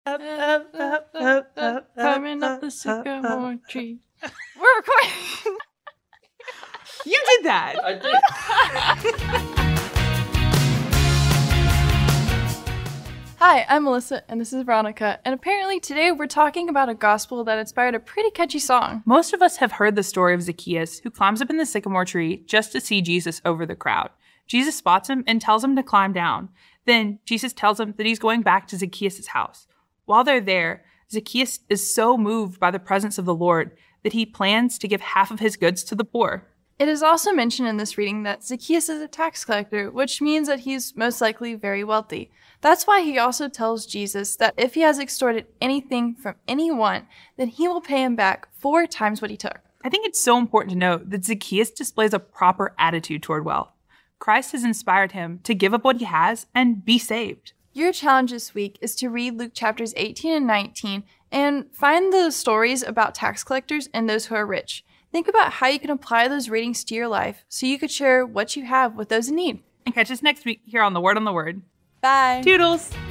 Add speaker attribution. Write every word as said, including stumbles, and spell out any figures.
Speaker 1: up, up, up, up, up, climbing up the sycamore tree. We're recording.
Speaker 2: You did that.
Speaker 3: I did.
Speaker 1: Hi, I'm Melissa, and this is Veronica, and apparently today we're talking about a gospel that inspired a pretty catchy song.
Speaker 2: Most of us have heard the story of Zacchaeus, who climbs up in the sycamore tree just to see Jesus over the crowd. Jesus spots him and tells him to climb down. Then Jesus tells him that he's going back to Zacchaeus' house. While they're there, Zacchaeus is so moved by the presence of the Lord that he plans to give half of his goods to the poor.
Speaker 1: It is also mentioned in this reading that Zacchaeus is a tax collector, which means that he's most likely very wealthy. That's why he also tells Jesus that if he has extorted anything from anyone, then he will pay him back four times what he took.
Speaker 2: I think it's so important to note that Zacchaeus displays a proper attitude toward wealth. Christ has inspired him to give up what he has and be saved.
Speaker 1: Your challenge this week is to read Luke chapters eighteen and nineteen and find the stories about tax collectors and those who are rich. Think about how you can apply those readings to your life so you could share what you have with those in need.
Speaker 2: And catch us next week here on The Word on the Word.
Speaker 1: Bye.
Speaker 2: Toodles!